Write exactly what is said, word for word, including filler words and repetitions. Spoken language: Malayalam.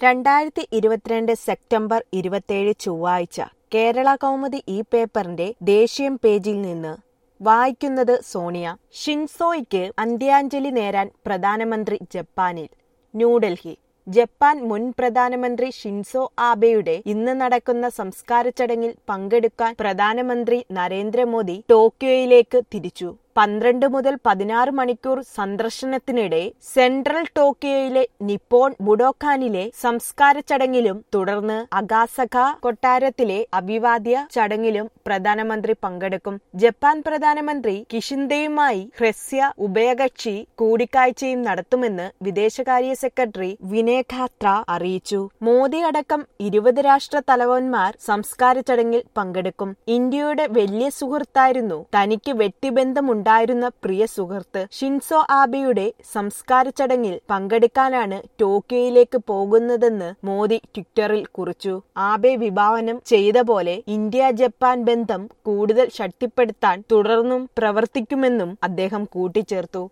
രണ്ടായിരത്തി ഇരുപത്തിരണ്ട് സെപ്റ്റംബർ ഇരുപത്തിയേഴ് ചൊവ്വാഴ്ച കേരള കൗമുദി ഈ പേപ്പറിന്റെ ദേശീയം പേജിൽ നിന്ന് വായിക്കുന്നത് സോണിയ. ഷിൻസോയ്ക്ക് അന്ത്യാഞ്ജലി നേരാൻ പ്രധാനമന്ത്രി ജപ്പാനിൽ. ന്യൂഡൽഹി. ജപ്പാൻ മുൻ പ്രധാനമന്ത്രി ഷിൻസോ ആബെയുടെ ഇന്ന് നടക്കുന്ന സംസ്കാര ചടങ്ങിൽ പങ്കെടുക്കാൻ പ്രധാനമന്ത്രി നരേന്ദ്രമോദി ടോക്കിയോയിലേക്ക് തിരിച്ചു. പന്ത്രണ്ട് മുതൽ പതിനാറ് മണിക്കൂർ സന്ദർശനത്തിനിടെ സെൻട്രൽ ടോക്കിയോയിലെ നിപ്പോൺ ബുഡോക്കാനിലെ സംസ്കാര ചടങ്ങിലും തുടർന്ന് അകാസക കൊട്ടാരത്തിലെ അഭിവാദ്യ ചടങ്ങിലും പ്രധാനമന്ത്രി പങ്കെടുക്കും. ജപ്പാൻ പ്രധാനമന്ത്രി കിഷിൻദയുമായി ഹ്രസ്വ ഉഭയകക്ഷി കൂടിക്കാഴ്ചയും നടത്തുമെന്ന് വിദേശകാര്യ സെക്രട്ടറി വിനയ് ഖാത്ര അറിയിച്ചു. മോദി അടക്കം ഇരുപത് രാഷ്ട്ര തലവന്മാർ സംസ്കാര ചടങ്ങിൽ പങ്കെടുക്കും. ഇന്ത്യയുടെ വലിയ സുഹൃത്തായിരുന്നു, തനിക്ക് വ്യക്തിബന്ധമുണ്ട് ഉണ്ടായിരുന്ന പ്രിയ സുഹൃത്ത്. ഷിൻസോ ആബെയുടെ സംസ്കാര ചടങ്ങിൽ പങ്കെടുക്കാനാണ് ടോക്കിയോയിലേക്ക് പോകുന്നതെന്ന് മോദി ട്വിറ്ററിൽ കുറിച്ചു. ആബെ വിഭാവനം ചെയ്ത പോലെ ഇന്ത്യ ജപ്പാൻ ബന്ധം കൂടുതൽ ശക്തിപ്പെടുത്താൻ തുടർന്നും പ്രവർത്തിക്കുമെന്നും അദ്ദേഹം കൂട്ടിച്ചേർത്തു.